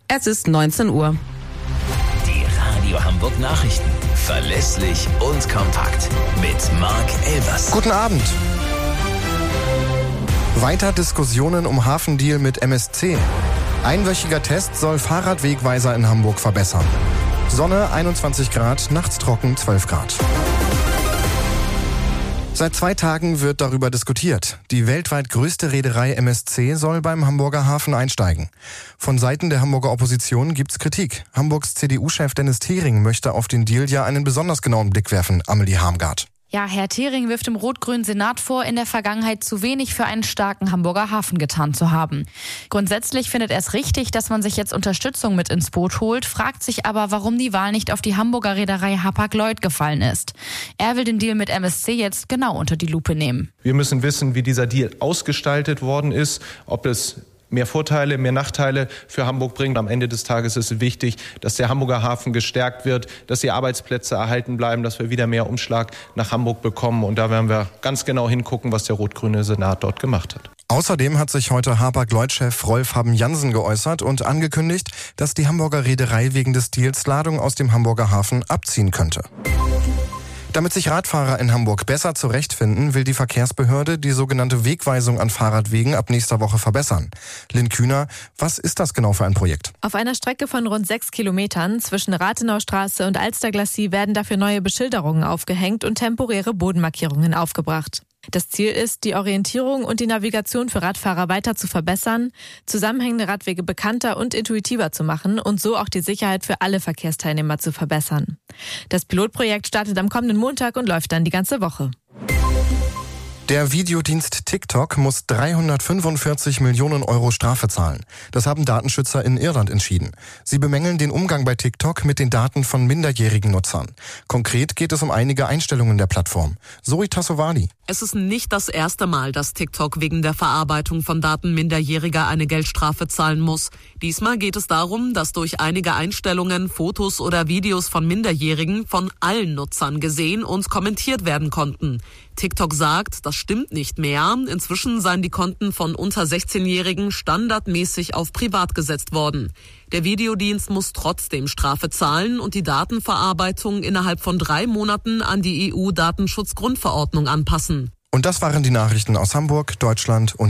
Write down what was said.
Es ist 19 Uhr. Die Radio Hamburg Nachrichten. Verlässlich und kompakt. Mit Marc Elvers. Guten Abend. Weiter Diskussionen um Hafendeal mit MSC. Einwöchiger Test soll Fahrradwegweiser in Hamburg verbessern. Sonne 21 Grad, nachts trocken 12 Grad. Seit 2 Tagen wird darüber diskutiert. Die weltweit größte Reederei MSC soll beim Hamburger Hafen einsteigen. Von Seiten der Hamburger Opposition gibt's Kritik. Hamburgs CDU-Chef Dennis Thering möchte auf den Deal ja einen besonders genauen Blick werfen, Amelie Harmgart. Ja, Herr Thering wirft dem rot-grünen Senat vor, in der Vergangenheit zu wenig für einen starken Hamburger Hafen getan zu haben. Grundsätzlich findet er es richtig, dass man sich jetzt Unterstützung mit ins Boot holt, fragt sich aber, warum die Wahl nicht auf die Hamburger Reederei Hapag-Lloyd gefallen ist. Er will den Deal mit MSC jetzt genau unter die Lupe nehmen. Wir müssen wissen, wie dieser Deal ausgestaltet worden ist, ob es mehr Vorteile, mehr Nachteile für Hamburg bringt. Am Ende des Tages ist es wichtig, dass der Hamburger Hafen gestärkt wird, dass die Arbeitsplätze erhalten bleiben, dass wir wieder mehr Umschlag nach Hamburg bekommen. Und da werden wir ganz genau hingucken, was der rot-grüne Senat dort gemacht hat. Außerdem hat sich heute Hapag-Lloyd-Chef Rolf Haben-Jansen geäußert und angekündigt, dass die Hamburger Reederei wegen des Deals Ladung aus dem Hamburger Hafen abziehen könnte. Damit sich Radfahrer in Hamburg besser zurechtfinden, will die Verkehrsbehörde die sogenannte Wegweisung an Fahrradwegen ab nächster Woche verbessern. Lynn Kühner, was ist das genau für ein Projekt? Auf einer Strecke von rund 6 Kilometern zwischen Rathenaustraße und Alsterglassie werden dafür neue Beschilderungen aufgehängt und temporäre Bodenmarkierungen aufgebracht. Das Ziel ist, die Orientierung und die Navigation für Radfahrer weiter zu verbessern, zusammenhängende Radwege bekannter und intuitiver zu machen und so auch die Sicherheit für alle Verkehrsteilnehmer zu verbessern. Das Pilotprojekt startet am kommenden Montag und läuft dann die ganze Woche. Der Videodienst TikTok muss 345 Millionen Euro Strafe zahlen. Das haben Datenschützer in Irland entschieden. Sie bemängeln den Umgang bei TikTok mit den Daten von minderjährigen Nutzern. Konkret geht es um einige Einstellungen der Plattform. Zoe Tassovali. Es ist nicht das erste Mal, dass TikTok wegen der Verarbeitung von Daten Minderjähriger eine Geldstrafe zahlen muss. Diesmal geht es darum, dass durch einige Einstellungen Fotos oder Videos von Minderjährigen von allen Nutzern gesehen und kommentiert werden konnten. TikTok sagt, das stimmt nicht mehr. Inzwischen seien die Konten von unter 16-Jährigen standardmäßig auf privat gesetzt worden. Der Videodienst muss trotzdem Strafe zahlen und die Datenverarbeitung innerhalb von 3 Monaten an die EU-Datenschutzgrundverordnung anpassen. Und das waren die Nachrichten aus Hamburg, Deutschland und